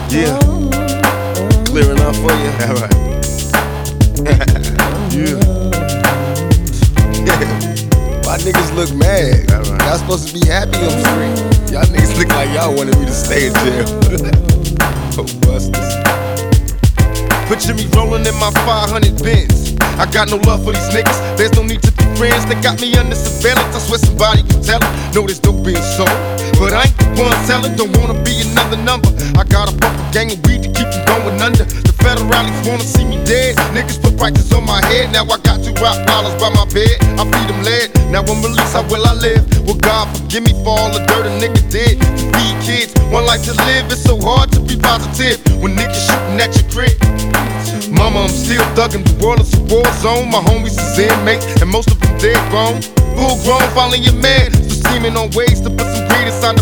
Yeah. Clearing up for you. All right. Yeah. Why niggas look mad? Right. Y'all supposed to be happy on the street. Y'all niggas look like y'all wanted me to stay in jail. Oh, busters. Picture me rolling in my 500 Benz. I got no love for these niggas. There's no need to be friends. They got me under surveillance. I swear somebody can tell them. Know this dope being sold, but I ain't the one selling. Don't wanna be another number. I got a bumper gang of weed to keep them going under. The federales wanna see me dead. Niggas put prices on my head. Now I got 2 Rottweilers by my bed. I feed them lead. Now I'm released, how will I live? Will God forgive me for all the dirt a nigga did? To feed kids, one life to live. It's so hard to be positive when niggas shooting at your crib. Mama, I'm still thuggin', the world is a war zone. My homies is inmates, and most of them dead grown. Full grown, finally a man, so scheming on ways to put some greed inside the